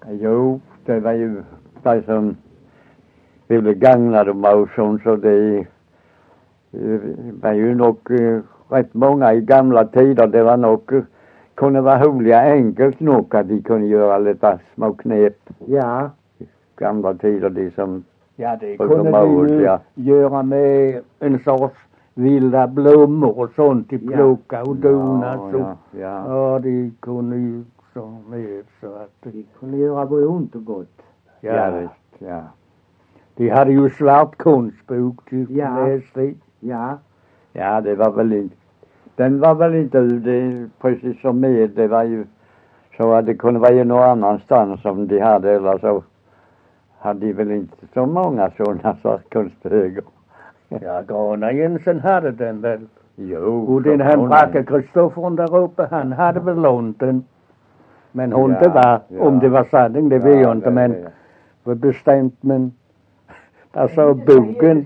Jo, det var ju det som ville gagna dem också, så det var ju nog rätt många i gamla tider. Det var nog, kunde vara roliga enkelt nog att de kunde göra lite små knep. Ja. Gamla tider, de som... Ja, det kunde vi ju göra med en sorts vilda blommor och sånt i plocka och dona. Ja, de kunde ju så med så att... De kunde göra både ont och gott. Ja, visst, ja. De hade ju svart konstbok till läsa i. Ja. Ja, det var väl inte... Den var väl inte det, precis som med. Det var ju så att det kunde vara ju någon annanstans som de hade, eller så hade de väl inte så många sådana svartkonstböcker. Ja, Grana Jensen hade den väl. Jo. Och den han Bracke Kristoffer där uppe, han hade väl lånt den. Men hon det var, om det var sanning, det vet jag inte, men var bestämt, men alltså boken,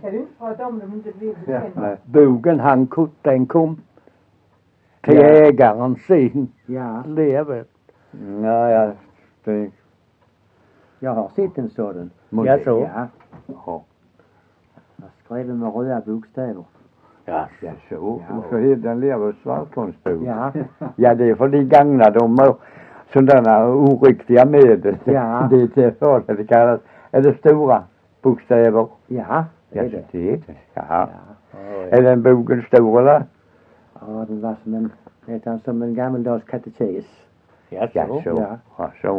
boken den kom till ägaren sin lever. Ja, jag har sett en sådan. Ja, så. Ja. Jag skrev med röda bokstäver. Ja, så. Och så heter den lever svartkonstbok. Ja, det är för de gagnar dem och sådana oriktiga medel. Ja. Det är för det kallas. Är det stora bokstäver? Ja, det är det. Ja. Är den boken stor eller? Ja, den var som en gammaldags katekes. Ja, så. Ja, så.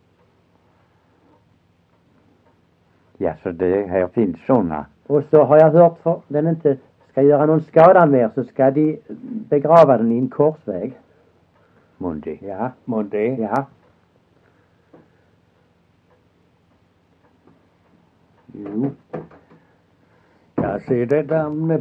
Ja, så det här finns sådana. Och så har jag hört för den inte ska göra någon skada mer så ska de begrava den i en korsväg. Månde. Ja, månde. Ja. Jo. Jag ser det där med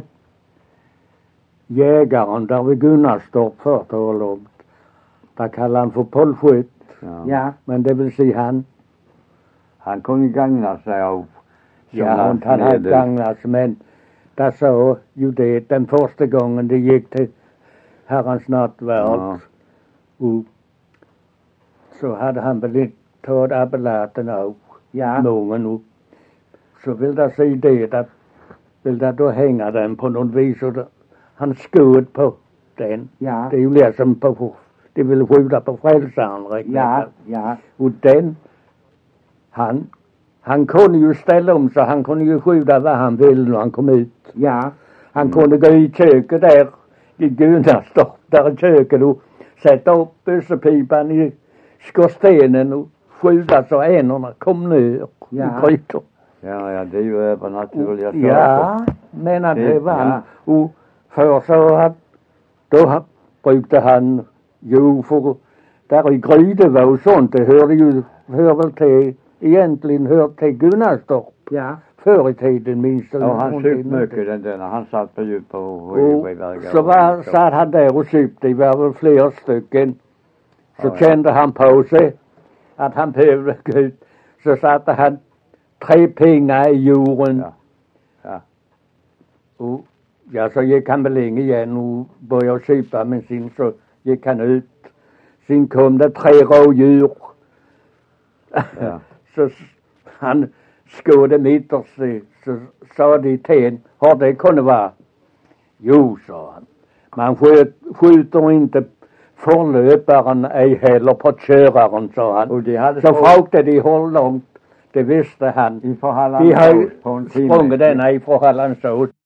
jägaren där vid Gunnarstorp först och långt. Där kallar han för Polskytt. Ja. Men det vill säga han kunde gagna sig av. Ja, och han hade gagnats, men där så ju det den första gången det gick till Herrans nattvärd. Och så hade han väl inte tagit abellaten av någon och så vill det säga det att vill det då hänga den på någon vis och han sköt på den. Ja. Det är ju liksom på det vill skjuta på frälsaren riktigt. Ja. Och den han kunde ju ställa om så han kunde ju skjuta vad han ville när han kom ut. Ja. Han kunde gå i köket där i Gunnarstorp där i köket och sätta upp bössepipan i skorstenen och skjuta så änorna kom ner i grytor. Ja, det är ju övernaturliga saker. Ja, men att det var och för så att då brukade han ju för där i Grydeva och sånt det hör väl till egentligen hör till Gunnarstorp. Ja. Förr i tiden minst. Ja, han söp mycket den där. Han satt på djup på så satt han där och söpte. Det var väl flera stycken. Så kände han på sig att han behövde gå ut. Så satte han 3 pengar i jorden. Ja. Och så gick han väl in igen och började söpa med sin. Så gick han ut. Sen kom det 3 rådjur. Ja. Så han skådde mitt och så sa de till en, har det kunde vara? Jo, sa han. Man skjuter inte förlöparen ej heller på köraren, sa han. Och så frågade de hur långt, det visste han. De har sprungit denna ifrån Hallandsås.